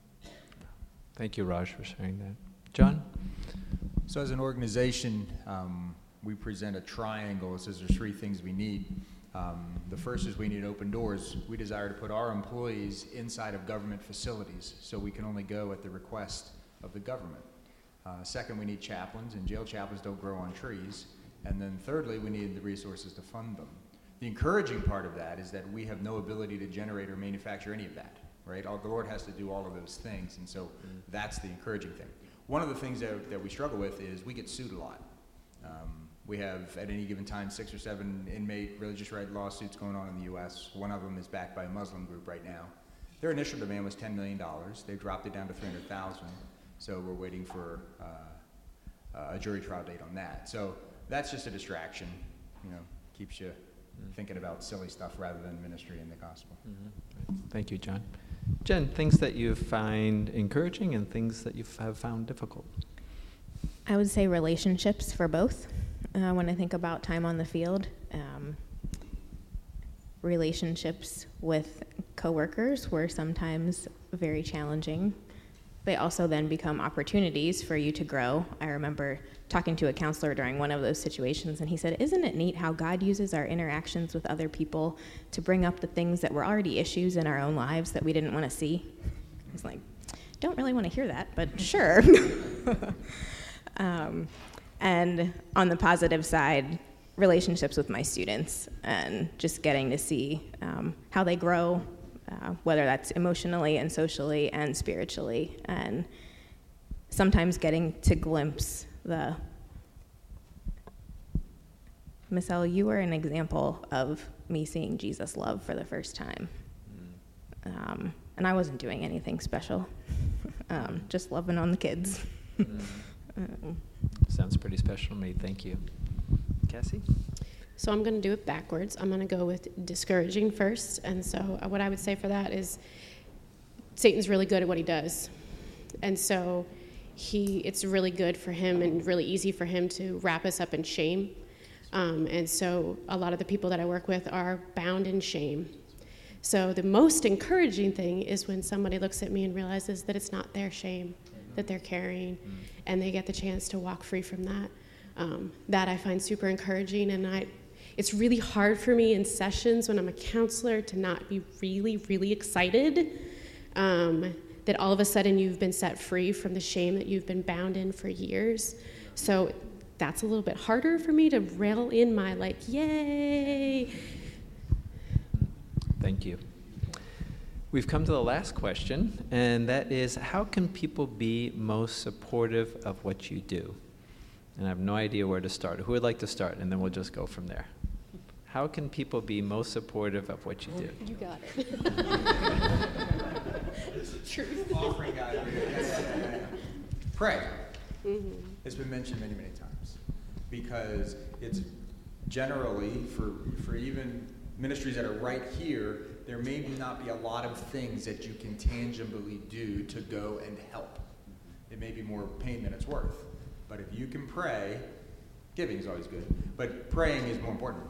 Thank you, Raj, for sharing that. John? So as an organization, we present a triangle. It says there's three things we need. The first is we need open doors. We desire to put our employees inside of government facilities so we can only go at the request of the government. Second, we need chaplains, and jail chaplains don't grow on trees. And then thirdly, we need the resources to fund them. The encouraging part of that is that we have no ability to generate or manufacture any of that, right? The Lord has to do all of those things, and so that's the encouraging thing. One of the things that we struggle with is we get sued a lot. We have, at any given time, 6 or 7 inmate religious right lawsuits going on in the U.S. One of them is backed by a Muslim group right now. Their initial demand was $10 million. They've dropped it down to $300,000. So we're waiting for a jury trial date on that. So that's just a distraction, keeps you thinking about silly stuff rather than ministry and the gospel. Thank you, John. Jen, things that you find encouraging and things that you have found difficult? I would say relationships for both. When I think about time on the field, relationships with coworkers were sometimes very challenging. They also then become opportunities for you to grow. I remember talking to a counselor during one of those situations, and he said, "Isn't it neat how God uses our interactions with other people to bring up the things that were already issues in our own lives that we didn't want to see?" I was like, don't really want to hear that, but sure. And on the positive side, relationships with my students and just getting to see how they grow, whether that's emotionally and socially and spiritually, and sometimes getting to glimpse the, Miss L, you were an example of me seeing Jesus' love for the first time. And I wasn't doing anything special, just loving on the kids. Sounds pretty special to me. Thank you. Cassie? So I'm going to do it backwards. I'm going to go with discouraging first. And so what I would say for that is Satan's really good at what he does. And so it's really good for him and really easy for him to wrap us up in shame. And so a lot of the people that I work with are bound in shame. So the most encouraging thing is when somebody looks at me and realizes that it's not their shame that they're carrying, and they get the chance to walk free from that. That I find super encouraging, and it's really hard for me in sessions when I'm a counselor to not be really, really excited that all of a sudden you've been set free from the shame that you've been bound in for years. So that's a little bit harder for me to rail in my yay. Thank you. We've come to the last question, and that is, how can people be most supportive of what you do? And I have no idea where to start. Who would like to start? And then we'll just go from there. How can people be most supportive of what you do? You got it. Truth. Offering God. Pray. It's been mentioned many, many times, because it's generally, for even ministries that are right here, there may not be a lot of things that you can tangibly do to go and help. It may be more pain than it's worth. But if you can pray, giving is always good, but praying is more important.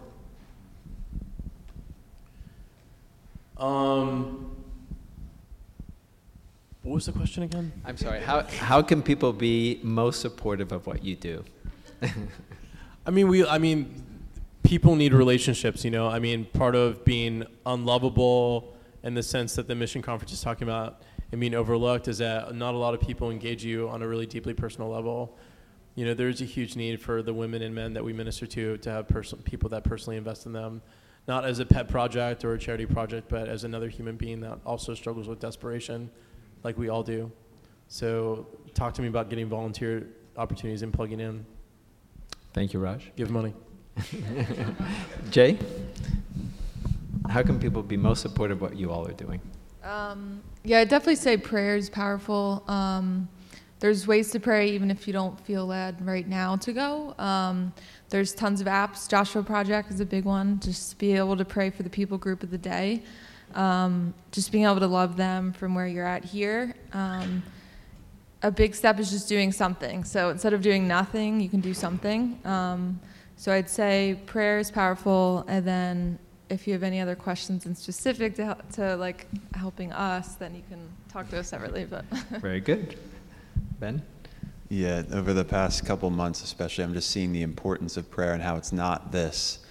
What was the question again? I'm sorry. How can people be most supportive of what you do? I mean, people need relationships, you know. I mean, part of being unlovable in the sense that the mission conference is talking about and being overlooked is that not a lot of people engage you on a really deeply personal level. You know, there's a huge need for the women and men that we minister to have people that personally invest in them, not as a pet project or a charity project, but as another human being that also struggles with desperation, like we all do. So talk to me about getting volunteer opportunities and plugging in. Thank you, Raj. Give money. Jay, how can people be most supportive of what you all are doing? Yeah, I'd definitely say prayer is powerful. There's ways to pray even if you don't feel led right now to go. There's tons of apps. Joshua Project is a big one. Just be able to pray for the people group of the day. Just being able to love them from where you're at here. A big step is just doing something. So instead of doing nothing, you can do something. So I'd say prayer is powerful, and then if you have any other questions in specific to like helping us, then you can talk to us separately. But Very good. Ben? Yeah, over the past couple months especially, I'm just seeing the importance of prayer and how it's not this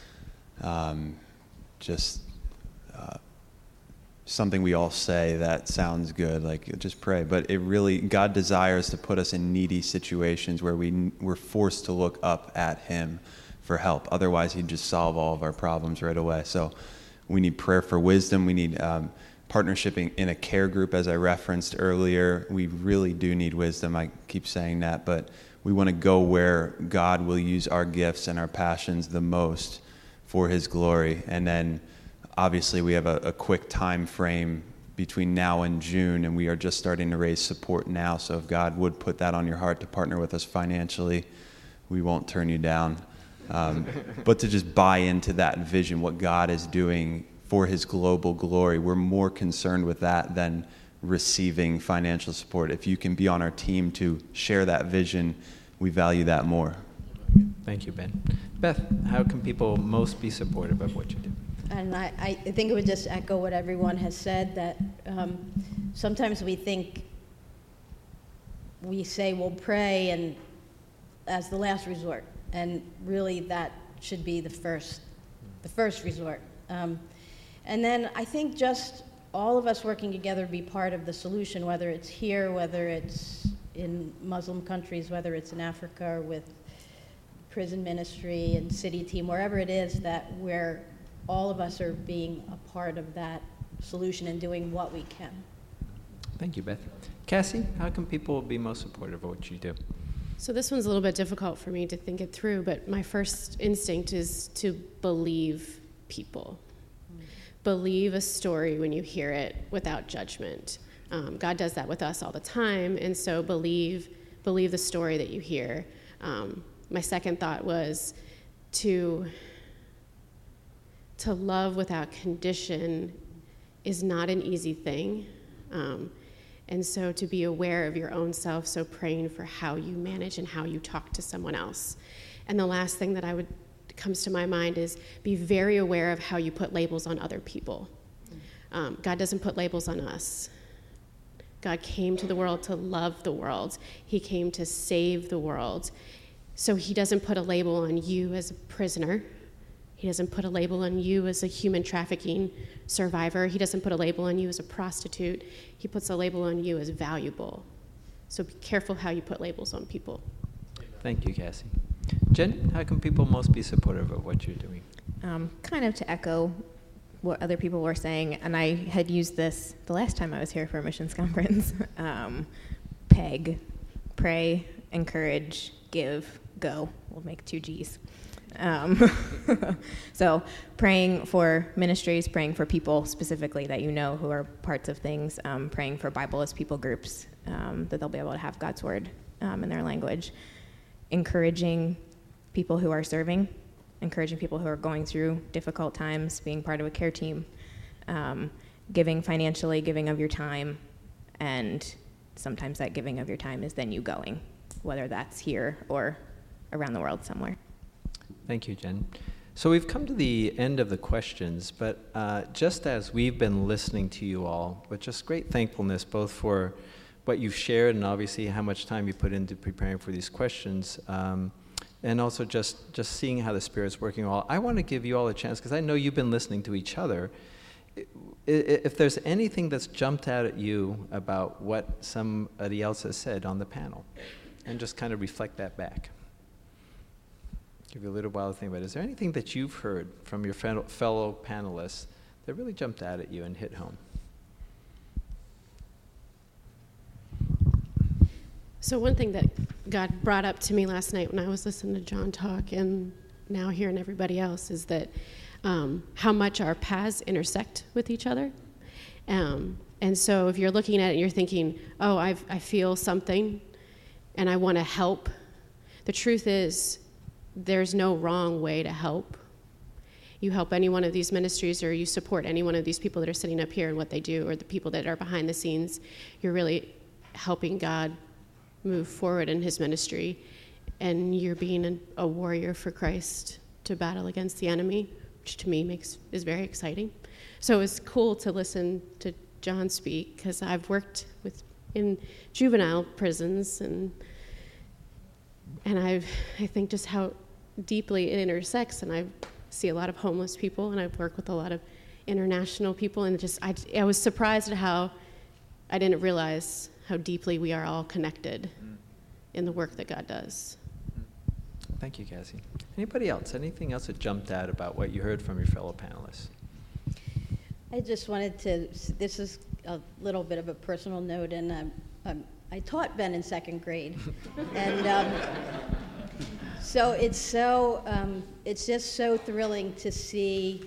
something we all say that sounds good, like just pray. But it really, God desires to put us in needy situations where we're forced to look up at Him for help. Otherwise, He'd just solve all of our problems right away. So we need prayer for wisdom. We need partnership in a care group, as I referenced earlier. We really do need wisdom. I keep saying that, but we want to go where God will use our gifts and our passions the most for His glory. And then obviously we have a quick time frame between now and June, and we are just starting to raise support now. So if God would put that on your heart to partner with us financially, we won't turn you down. but to just buy into that vision, what God is doing for his global glory. We're more concerned with that than receiving financial support. If you can be on our team to share that vision, we value that more. Thank you, Ben. Beth, how can people most be supportive of what you do? And I think it would just echo what everyone has said, that sometimes we think, we say we'll pray and as the last resort, and really that should be the first resort. And then I think just all of us working together be part of the solution, whether it's here, whether it's in Muslim countries, whether it's in Africa or with prison ministry and city team, wherever it is, that where all of us are being a part of that solution and doing what we can. Thank you, Beth. Cassie, how can people be most supportive of what you do? So this one's a little bit difficult for me to think it through, but my first instinct is to believe people. Believe a story when you hear it without judgment. God does that with us all the time, and so believe the story that you hear. My second thought was to love without condition is not an easy thing. And so to be aware of your own self, so praying for how you manage and how you talk to someone else. And the last thing that comes to my mind is be very aware of how you put labels on other people. God doesn't put labels on us. God came to the world to love the world. He came to save the world. So he doesn't put a label on you as a prisoner. He doesn't put a label on you as a human trafficking survivor. He doesn't put a label on you as a prostitute. He puts a label on you as valuable. So be careful how you put labels on people. Thank you, Cassie. Jen, how can people most be supportive of what you're doing? Kind of to echo what other people were saying, and I had used this the last time I was here for a missions conference. PEG, pray, encourage, give, go. We'll make 2 G's. So praying for ministries, praying for people specifically that you know who are parts of things, praying for Bible as people groups, that they'll be able to have God's word in their language, encouraging people who are serving, encouraging people who are going through difficult times, being part of a care team, giving financially, giving of your time, and sometimes that giving of your time is then you going, whether that's here or around the world somewhere. Thank you, Jen. So we've come to the end of the questions, but just as we've been listening to you all, with just great thankfulness, both for what you've shared and obviously how much time you put into preparing for these questions, and also just seeing how the Spirit's working all, I want to give you all a chance, because I know you've been listening to each other. If there's anything that's jumped out at you about what somebody else has said on the panel, and just kind of reflect that back. Give you a little while to think about it. Is there anything that you've heard from your fellow panelists that really jumped out at you and hit home? So one thing that God brought up to me last night when I was listening to John talk, and now hearing everybody else, is that how much our paths intersect with each other. And so if you're looking at it and you're thinking, oh, I feel something and I want to help, the truth is there's no wrong way to help. You help any one of these ministries, or you support any one of these people that are sitting up here and what they do, or the people that are behind the scenes, you're really helping God move forward in his ministry, and you're being a warrior for Christ to battle against the enemy, which to me is very exciting. So it's cool to listen to John speak, because I've worked in juvenile prisons, and I think just how deeply it intersects, and I see a lot of homeless people, and I've worked with a lot of international people, and I was surprised at how I didn't realize how deeply we are all connected in the work that God does. Thank you, Cassie. Anybody else? Anything else that jumped out about what you heard from your fellow panelists? I just wanted to, this is a little bit of a personal note, and I taught Ben in 2nd grade. And so it's just so thrilling to see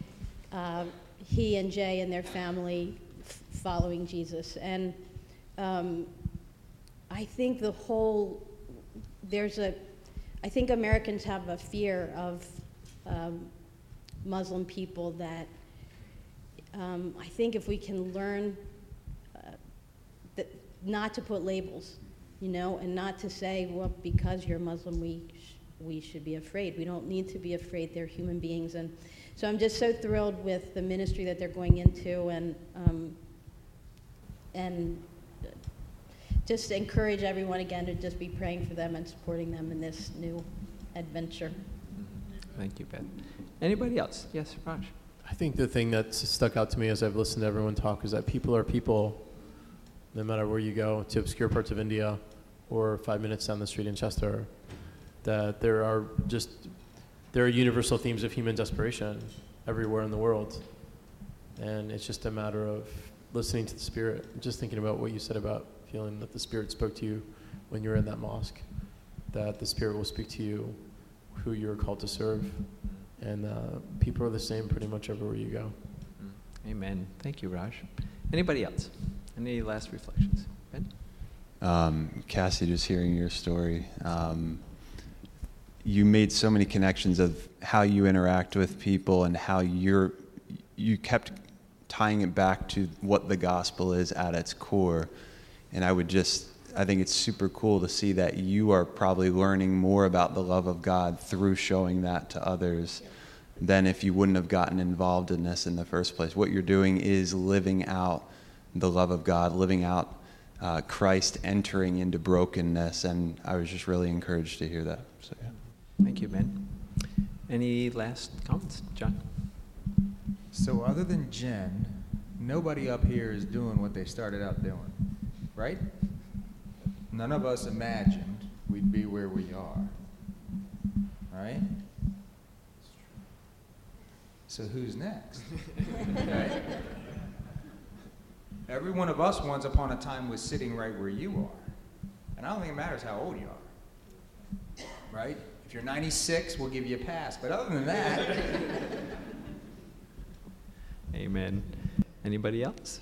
he and Jay and their family following Jesus. And I think I I think Americans have a fear of Muslim people that I think if we can learn that not to put labels, you know, and not to say, well, because you're Muslim, we should be afraid. We don't need to be afraid. They're human beings. And so I'm just so thrilled with the ministry that they're going into, and just encourage everyone again to just be praying for them and supporting them in this new adventure. Thank you, Beth. Anybody else? Yes, Raj. I think the thing that's stuck out to me as I've listened to everyone talk is that people are people, no matter where you go, to obscure parts of India or 5 minutes down the street in Chester, that there are universal themes of human desperation everywhere in the world. And it's just a matter of listening to the Spirit. Just thinking about what you said about feeling that the Spirit spoke to you when you were in that mosque, that the Spirit will speak to you who you're called to serve. And people are the same pretty much everywhere you go. Amen. Thank you, Raj. Anybody else? Any last reflections? Ben? Cassie, just hearing your story, you made so many connections of how you interact with people and how you kept tying it back to what the gospel is at its core. And I think it's super cool to see that you are probably learning more about the love of God through showing that to others than if you wouldn't have gotten involved in this in the first place. What you're doing is living out the love of God, living out Christ entering into brokenness, and I was just really encouraged to hear that. So, yeah. Thank you, Ben. Any last comments? John? So other than Jen, nobody up here is doing what they started out doing, right? None of us imagined we'd be where we are, right? So who's next? Right? Every one of us once upon a time was sitting right where you are. And I don't think it matters how old you are, right? If you're 96, we'll give you a pass. But other than that... Amen. Anybody else?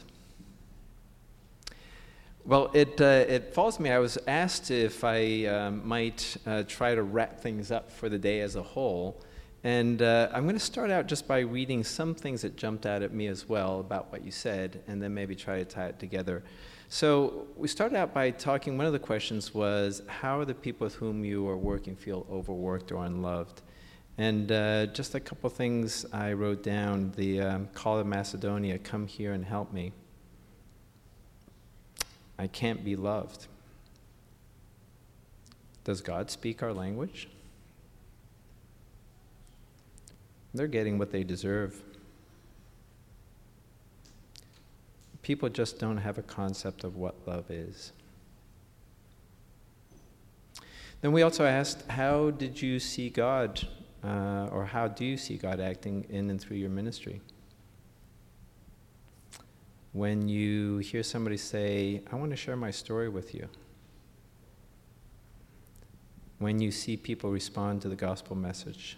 Well, it falls to me. I was asked if I might try to wrap things up for the day as a whole. And I'm going to start out just by reading some things that jumped out at me as well about what you said, and then maybe try to tie it together. So we started out by talking, one of the questions was, how are the people with whom you are working feel overworked or unloved? And just a couple things I wrote down. The call of Macedonia, come here and help me. I can't be loved. Does God speak our language? They're getting what they deserve. People just don't have a concept of what love is. Then we also asked, how did you see God, or how do you see God acting in and through your ministry? When you hear somebody say, I want to share my story with you. When you see people respond to the gospel message.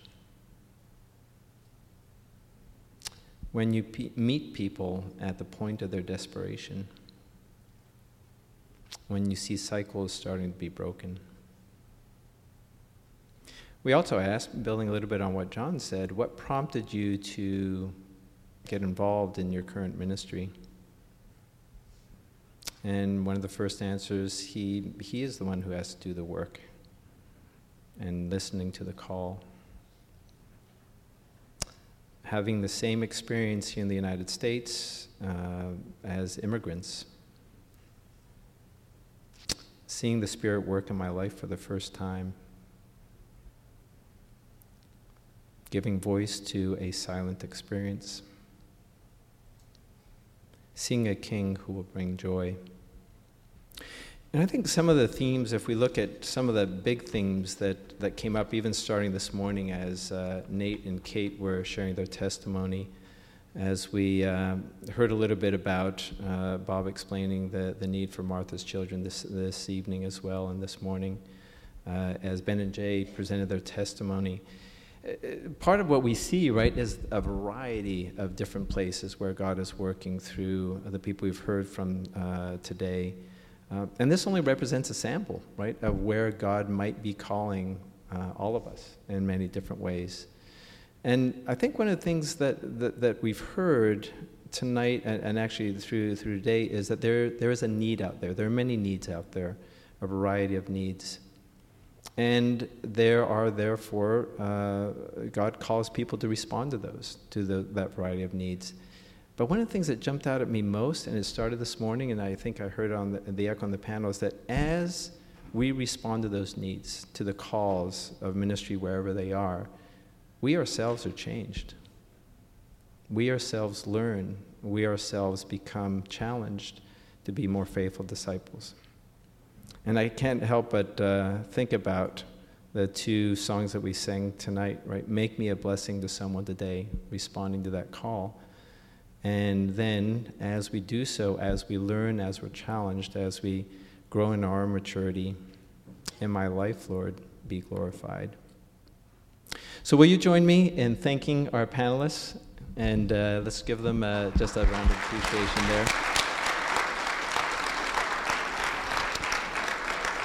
When you meet people at the point of their desperation. When you see cycles starting to be broken. We also asked, building a little bit on what John said, what prompted you to get involved in your current ministry? And one of the first answers, he is the one who has to do the work and listening to the call. Having the same experience here in the United States as immigrants. Seeing the Spirit work in my life for the first time. Giving voice to a silent experience. Seeing a King who will bring joy. And I think some of the themes, if we look at some of the big themes that came up, even starting this morning as Nate and Kate were sharing their testimony, as we heard a little bit about Bob explaining the need for Martha's children this evening as well, and this morning, as Ben and Jay presented their testimony. Part of what we see, right, is a variety of different places where God is working through the people we've heard from today. And this only represents a sample, right, of where God might be calling all of us, in many different ways. And I think one of the things that we've heard tonight and actually through today is that there is a need out there. There are many needs out there, a variety of needs. And there are, therefore, God calls people to respond to those, that variety of needs. But one of the things that jumped out at me most, and it started this morning, and I think I heard it on the echo on the panel, is that as we respond to those needs, to the calls of ministry wherever they are, we ourselves are changed. We ourselves learn. We ourselves become challenged to be more faithful disciples. And I can't help but think about the two songs that we sang tonight, right? Make me a blessing to someone today, responding to that call. And then, as we do so, as we learn, as we're challenged, as we grow in our maturity, in my life, Lord, be glorified. So will you join me in thanking our panelists? And let's give them just a round of appreciation there.